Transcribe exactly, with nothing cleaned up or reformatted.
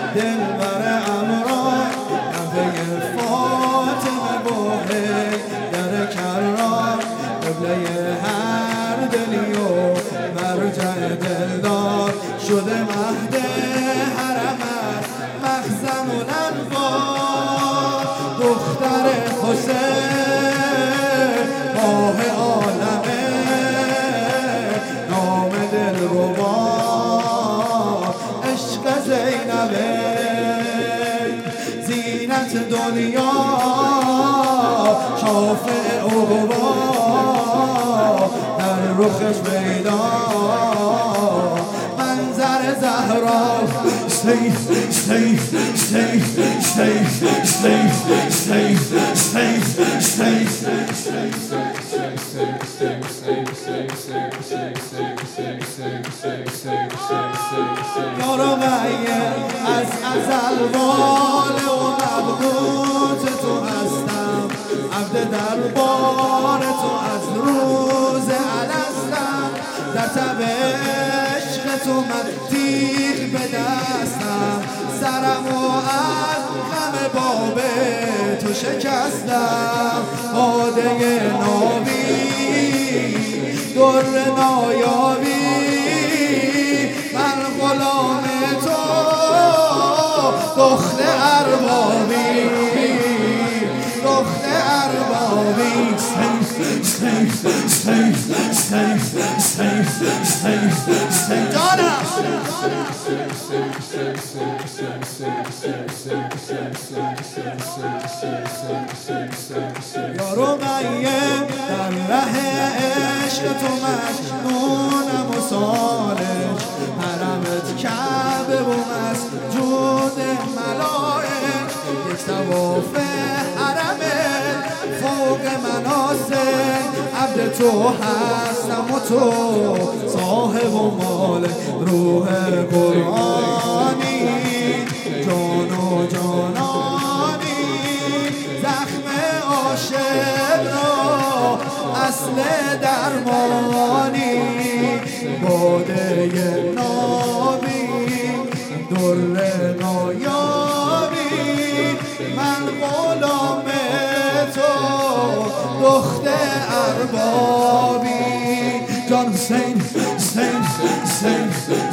دلبر امران نفه فاطمه بوهی در کران قبله هر دلی و مرجع دلدار شده مهد حرمت مخزن الانوار دختر حسین ماه عالمه نام دلربا عشق زینبه زینت دنیا شافع عقبا در رخش پیدا منظر زهرا سیف سیف سیف سیف سیف سیف سیف یا رقیه از ازل واله و مبهوت تو هستم عبد دربار تو از روز الستم در تب عشق تو من تیغ به دستم سرم و از غم باب تو شکستم باده نابی در نایابی من غلام تو دخت اربابی دخت اربابی سیف سیف سیف سیف سیف سیف سیف جانم یا رقیه در ره عشق تو مجنونم و سالش حرمت کعبه و مسجود ملائک یک طواف حرمت فوق مناسک عبد تو هستم و تو صاحب و مالک روح قرآنی جان و جانانی زخم عاشق را اصل درمانی باده نابی در نایابی من غلام تو دخت اربابی جان حسین حسین حسین